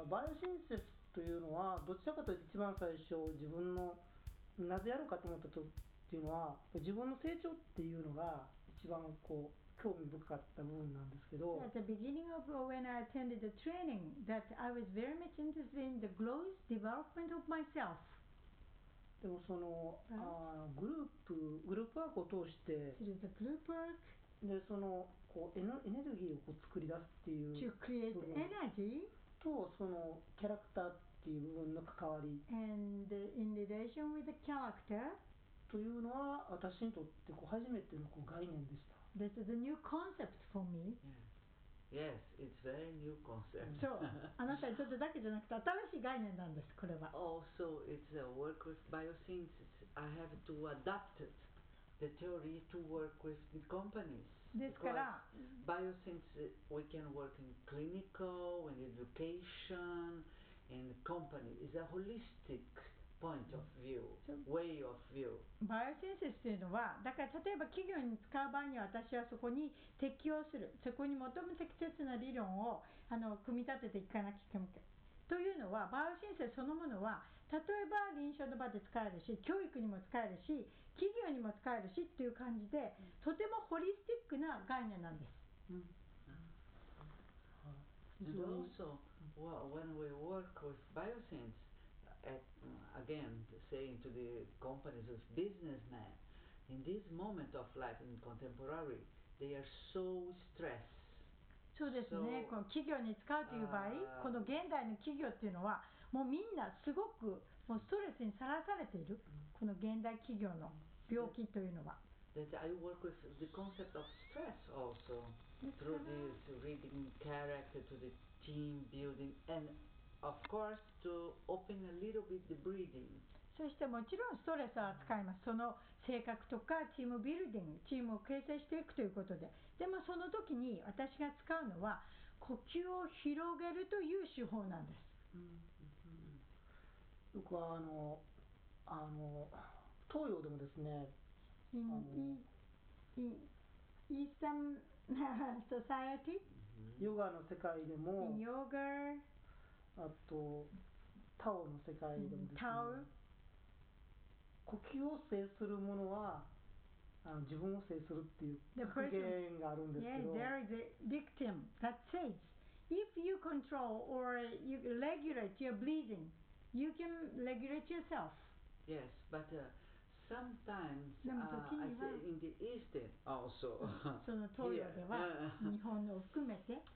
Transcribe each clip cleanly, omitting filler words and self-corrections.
バイオシンセスというのはどちらかというと一番最初自分のなぜやるかと思ったとっていうのは自分の成長っていうのが一番こう興味深かった部分なんですけど At the beginning of when I attended the training, that I was very much interested in the growth, development of myself. でもそのグループワークを通して Through the group work, でそのこうエネルギーをこう作り出すっていう to create 部分 energy, とそのキャラクターっていう部分の関わり and in relation with the character, というのは私にとってこう初めてのこう概念でした。 this is a new concept for me. Yes, it's very new concept. そう、あなたにとってだけじゃなくて新しい概念なんです、これは。 Also, it's a work with biosynthesis. I have to adapt the theory to work with the companies. ですから、 Biosynthesis, we can work in clinical, in education, in company. It's a holistic point of view, way of view. バイオシンセスというのは、だから例えば企業に使う場合には私はそこに適用する、そこに求め適切な理論を組み立てていかなきゃいけない。というのは、バイオシンセスそのものは、例えば臨床の場で使えるし、教育にも使えるし、企業にも使えるしっていう感じで、とてもホリスティックな概念なんです。 And also, when we work with biosynthesis, again, saying to the companies as businessmen, in this moment of life in contemporary, they are so stressed. そうですね、この企業に使うという場合、この現代の企業っていうのは、もうみんなすごくもうストレスにさらされている、この現代企業の病気というのは。 That I work with the concept of stress also, through this reading character to the team building, and of course to open a little bit the breathing. そしてもちろんストレスは使います。その性格とかチームビルディング、チームを形成していくということで。でもその時に私が使うのは呼吸を広げるという手法なんです。 僕は東洋でもですね、 in Eastern society, ヨガの世界でも、 in yoga, あとタオの世界でもですね、呼吸を制するものは自分を制するっていう格言があるんですけど、 there is a dictum that says, if you control or you regulate your breathing, you can regulate yourself. Yes, but sometimes I say in the Eastern also. その東洋では日本のを含めて、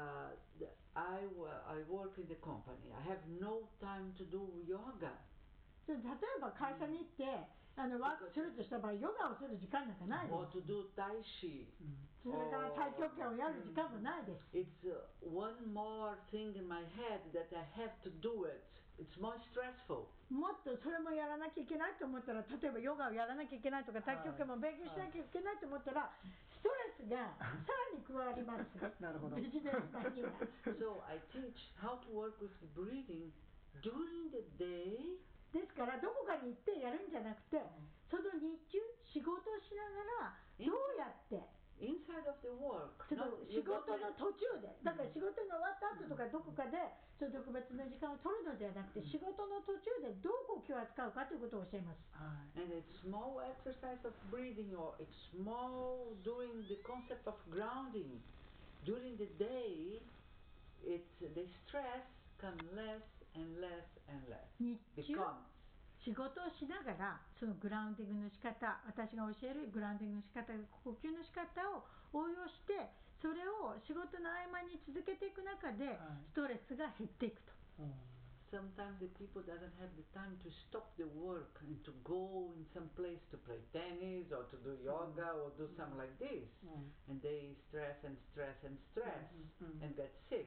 I work in the company. I have no time to do yoga. 例えば会社に行ってワークするとした場合、ヨガをする時間なんかないです。 Or to do Tai Chi. それから太極拳をやる時間もないです。 It's one more thing in my head that I have to do it. It's more stressful. もっとそれもやらなきゃいけないと思ったら、例えばヨガをやらなきゃいけないとか、太極拳も勉強しなきゃいけないと思ったら、ストレスがさらに加わります。 なるほど。 ビジネス的には。 So I teach how to work with the breathing during the day. ですからどこかに行ってやるんじゃなくて、その日中仕事をしながらどうやって inside of the work、 仕事の途中で、だから仕事が終わった後とかどこかでその特別な時間を取るのではなくて、仕事の途中でどう呼吸を扱うかということを教えます。 And it's small exercise of breathing, or it's small doing the concept of grounding during the day. It's the stress comes less and less and less. 日中仕事をしながらそのグラウンディングの仕方、私が教えるグラウンディングの仕方、呼吸の仕方を応用して、それを仕事の合間に続けていく中でストレスが減っていくと。 Sometimes the people doesn't have the time to stop the work and to go in some place to play tennis or to do yoga or do something like this, and they stress and stress and stress and get sick.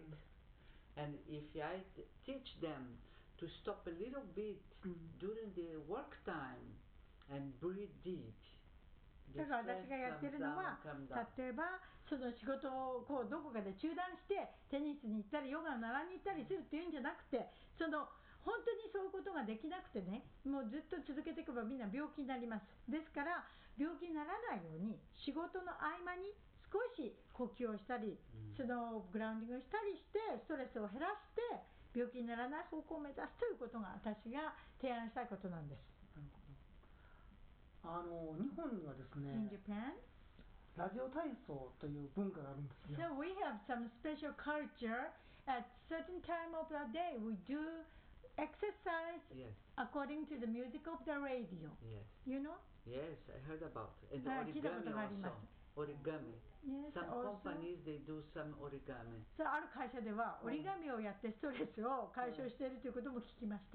And if I teach them to stop a little bit during the work time and breathe deep. だから私がやってるのは、例えばその仕事をこうどこかで中断してテニスに行ったりヨガを習いに行ったりするっていうんじゃなくて、その本当にそういうことができなくてね、もうずっと続けていけばみんな病気になります。ですから病気にならないように仕事の合間に少し呼吸をしたり、そのグラウンディングをしたりしてストレスを減らして病気にならない方向を目指すということが私が提案したいことなんです。 日本にはですね、 In Japan, ラジオ体操という文化があるんですよ。 so we have some special culture. At certain time of the day, we do exercise Yes. according to the music of the radio. Yes. You know? Yes, I heard about it. And 聞いたこと origami があります。 also. Origami. Yes, Some also. companies they do some origami. そうある会社では折り紙をやってストレスを解消しているということも聞きました。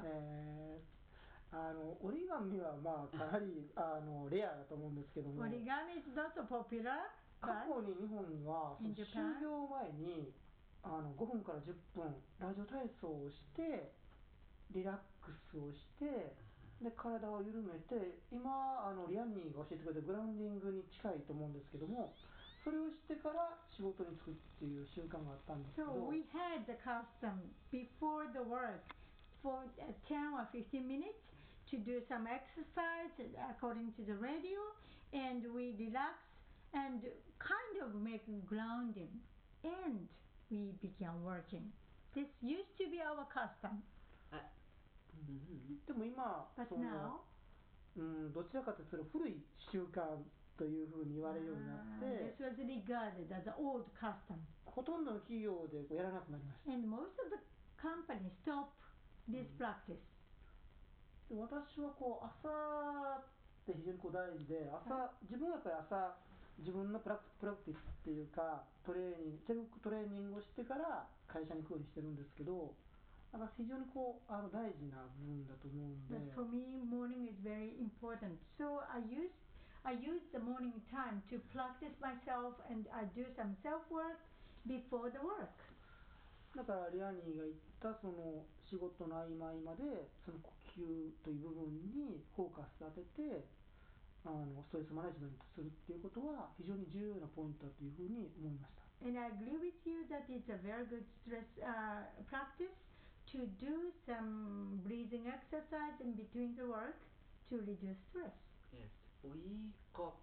折り紙はまあかなりレアだと思うんですけども、 折り紙 is not so popular, 過 but 去に日本はそ in の Japan 就業前に5分から10分ラジオ体操をしてリラックスをしてで体を緩めて、今リアンニーが教えてくれたグラウンディングに近いと思うんですけども、それをしてから仕事に就くっていう習慣があったんですけど、 so we had the custom before the work for 10 or 15 minutes to do some exercise according to the radio, and we relax and kind of make grounding, and we began working. This used to be our custom, Mm-hmm. でも今 but そ now の、どちらかというと古い習慣というふうに言われるようになって、 this was regarded as an old custom, ほとんどの企業でやらなくなりました。 and most of the companies stop this practice. で私は朝って非常に大事で、自分はやっぱり朝自分のプラクティスっていうかセルフトレーニングをしてから会社に行くようにしてるんですけど、だから非常に大事な部分だと思うんで。 But for me, morning is very important. So I use the morning time to practice myself, and I do some self-work before the work. だからリアニーが言ったその仕事の合間合間でその呼吸という部分にフォーカス当ててストレスマネジメントするっていうことは非常に重要なポイントだというふうに思いました。 And I agree with you that it's a very good stress practice to do some breathing exercise in between the work to reduce stress. Yes, we cop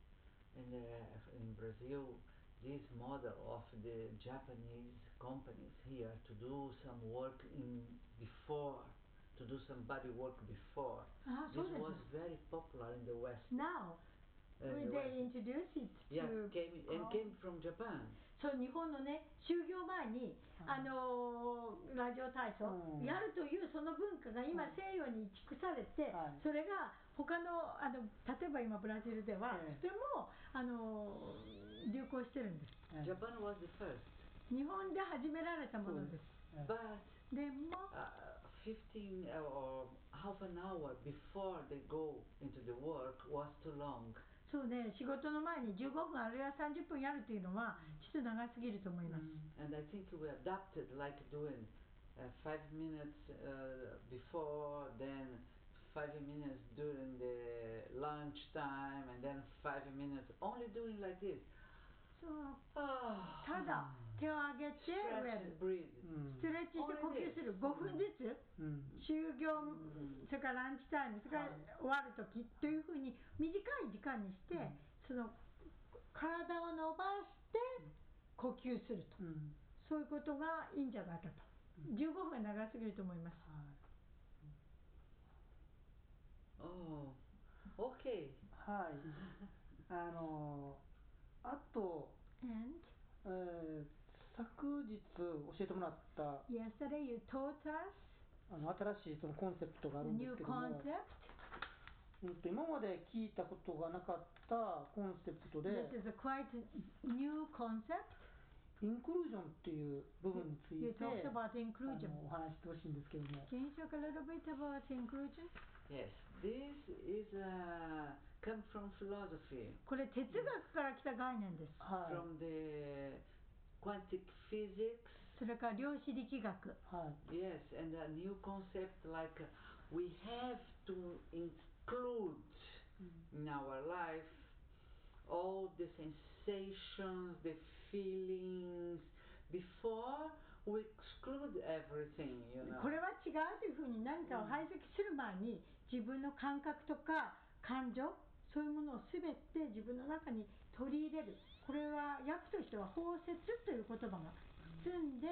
in Brazil this model of the Japanese companies here to do some work to do some body work before. This was very popular in the West. Now, In the they West. introduce it Yeah, to came from Japan. そう日本のね就業前に、ラジオ体操やるというその文化が今西洋に移築されて、それが他の例えば今ブラジルではとても流行してるんです。 Japan was the first. 日本で始められたものです。 But でも 15 or half an hour before they go into the work was too long. そうね、仕事の前に15分あるいは30分やるというのはちょっと長すぎると思います。 And I think we adapted like doing 5 minutes before, then 5 minutes during the lunch time, and then 5 minutes only doing like this. そうただ手を上げて Stretch and breathe. ストレッチして呼吸する5分ずつ、就業、それからランチタイム、それから終わるときというふうに短い時間にして、その体を伸ばして呼吸すると、そういうことがいいんじゃないかと。15分は長すぎると思います。 Oh, okay. はい。あと、昨日教えてもらった Yesterday you taught us 新しいそのコンセプトがある a んです new けども、 concept. 今まで聞いたことがなかったコンセプトで This is a quite new concept. インクルージョンっていう部分につい You て talked about inclusion. お話してほしいんですけども。 Can you talk a little bit about inclusion? Yes, this is come from philosophy, これ哲学から来た概念です。 はい。 from the quantum physics. それから量子力学。 はい。 Yes, and a new concept like we have to include in our life all the sensations, the feelings before we exclude everything, you know. これは違うというふうに何かを排斥する前に自分の感覚とか感情、そういうものをすべて自分の中に取り入れる。これは訳としては包摂という言葉が包んで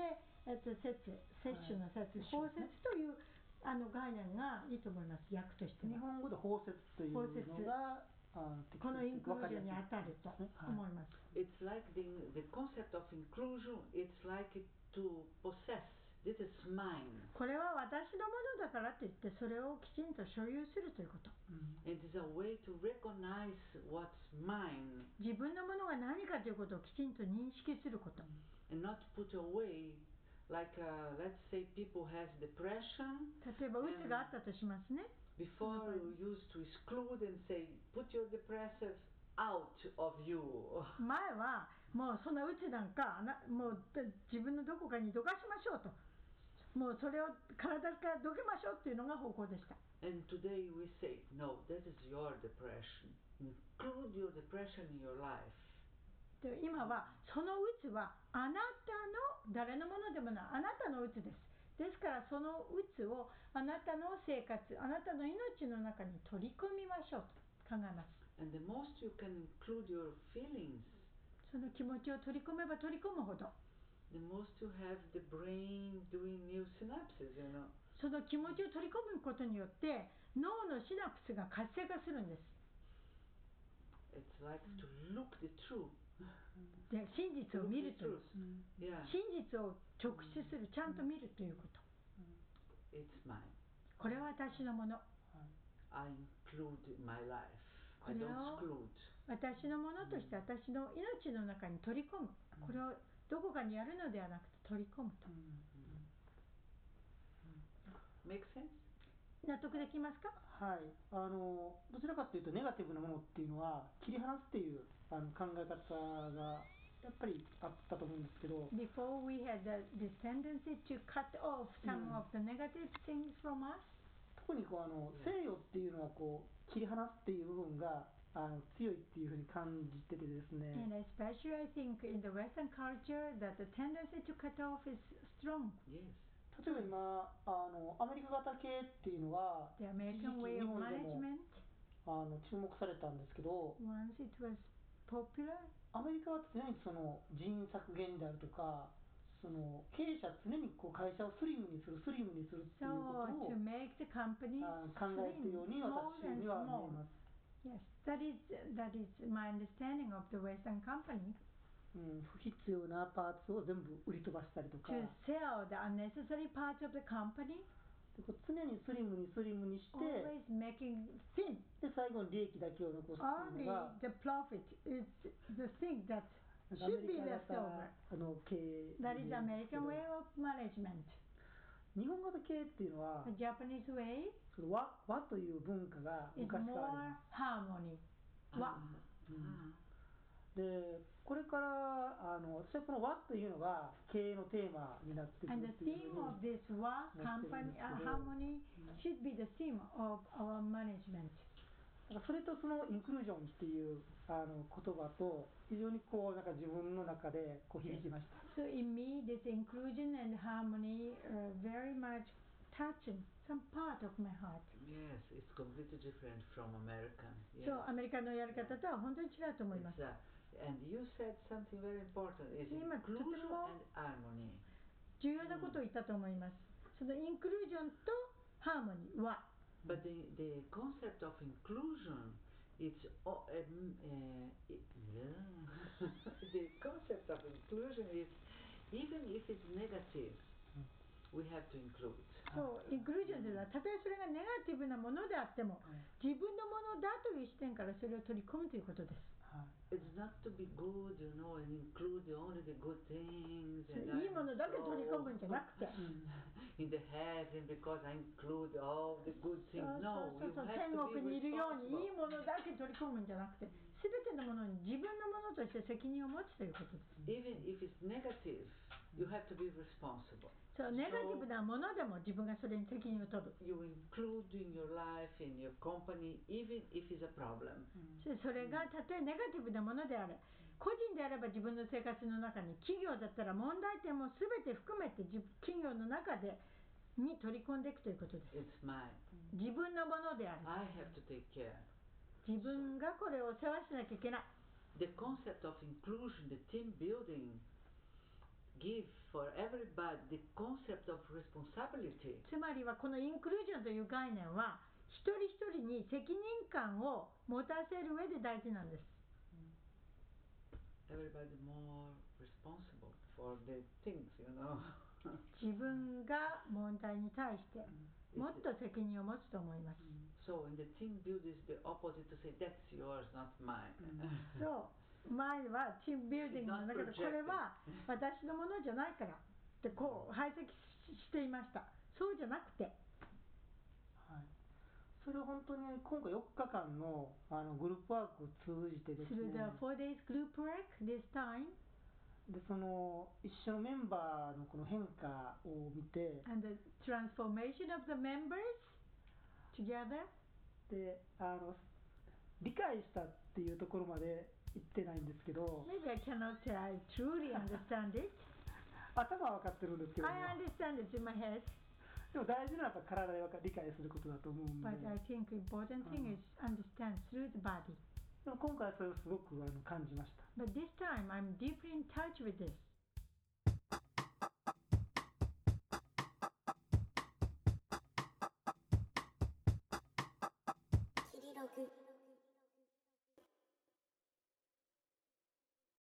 摂取の摂、包摂という概念がいいと思います、訳としては。 日本語で包摂というのがこのインクルージョンに当たると思います。 It's like the concept of inclusion, it's like to possess. This is mine. これは私のものだからといってそれをきちんと所有するということ。 It is a way to recognize what's mine. 自分のものが何かということをきちんと認識すること。 And not put away, like let's say people has depression. 例えばうつがあったとしますね。 Before you used to exclude and say, put your depressive out of you. 前はもうそんなうつなんかもう自分のどこかにどかしましょうと。もうそれを体からどけましょうっていうのが方向でした。 And today we say, no, that is your depression. Include your depression in your life. で今はそのうつはあなたの誰のものでもないあなたのうつです。ですからそのうつをあなたの生活、あなたの命の中に取り込みましょうと考えます。 And the most you can include your feelings, その気持ちを取り込めば取り込むほど、 the most you have the brain doing new synapses, you know. その気持ちを取り込むことによって脳のシナプスが活性化するんです。 It's like to look the truth. で真実を見るという、 Yeah, 真実を直視する、ちゃんと見るということ。 it's mine. これは私のもの。 I include my life. こ I れを don't exclude. 私のものとして私の命の中に取り込む。これをどこかにやるのではなくて取り込むと。 Make sense? 納得できますか？ はい、どちらかというとネガティブなものっていうのは切り離すっていう考え方がやっぱりあったと思うんですけど、 Before we had this tendency to cut off some of the negative things from us. 特に西洋っていうのは切り離すっていう部分が強いっていうふうに感じててですね。 And especially I think in the Western culture that the tendency to cut off is strong. Yes. 例えば今アメリカ型系っていうのは The 一時 American 期 way 日 of 本でも management, 注目されたんですけど、 once it was popular, アメリカは常に人員削減であるとか経営者は常に会社をスリムにするっていうこ so とを to make the company 考えているように small 私 and には見 small. えます。 Yes, that is my understanding of the Western company. 不必要なパーツを全部売り飛ばしたりとか、 To sell the unnecessary parts of the company, 常にスリムにして、 always making thin. で最後に利益だけを残すっていうの Only が the profit is the thing that ア should メ be リカ left 型 over. の経営 That is なんですけ American ど、 way of management. 日本型経営っていうのは The Japanese way 和という文化が is 昔から more あ harmony. Wa. ります。でこれから私はこの和というのが経営のテーマになってく And る the っていう theme ふう of に this Wa company harmony should be the theme of our management. それとそのインクルージョンっていう言葉と非常になんか自分の中で響きました。 So in me, this inclusion and harmony are very much touching some part of my heart. Yes, it's completely different from American. Yes. そう、アメリカのやり方とは本当に違うと思います。 It's, and you said something very important. Is 今とて inclusion も and harmony. 重要なことを言ったと思います。そのインクルージョンとハーモニーは、 But the concept of inclusion, it's the concept of inclusion is even if it's negative, we have to include. そう、インクルージョンというのは、たとえそれがネガティブなものであっても、自分のものだという視点からそれを取り込むということです。 It's not to be good, you know, and include only the good things. いいものだけ取り込むんじゃなくて、 In the heaven, because I include all the good そう things. No, そう you そう、 have 天 to 国 be にいるようにいい responsible. ものだけ取り込むんじゃなくて、すべてのものに自分のものとして責任を持つということです。 Even if it's negative, you have to be responsible. そう、ネガティブなものでも自分がそれに責任を取る。 You include in your life, in your company, even if it's a problem. それがたとえネガティブなものであれ、個人であれば自分の生活の中に、企業だったら問題点もすべて含めて企業の中でに取り込んでいくということです。 It's mine. 自分のものである。 I have to take care. 自分がこれを世話しなきゃいけない。 The concept of inclusion, the team building, give for everybody the concept of responsibility. つまりはこのインクルージョンという概念は一人一人に責任感を持たせる上で大事なんです。 Everybody more responsible for the things, you know. 自分が問題に対してもっと責任を持つと思います。 So in the team building is the opposite to say that's yours, not mine. そう前はチームビルディングの中でこれは私のものじゃないからってこう排斥していました。そうじゃなくて、 はい、それを本当に今回4日間のグループワークを通じてですね、 through the 4 days group work this time でその一緒のメンバーのこの変化を見て、 and the transformation of the members together で理解したっていうところまで言ってないんですけど、 maybe I cannot say I truly understand it 頭は分かってるんですけども、 I understand it in my head でも大事なのはやっぱ体で理解することだと思うんで、 but I think important thing is understand through the body でも今回はそれをすごく感じました。 but this time I'm deeply in touch with this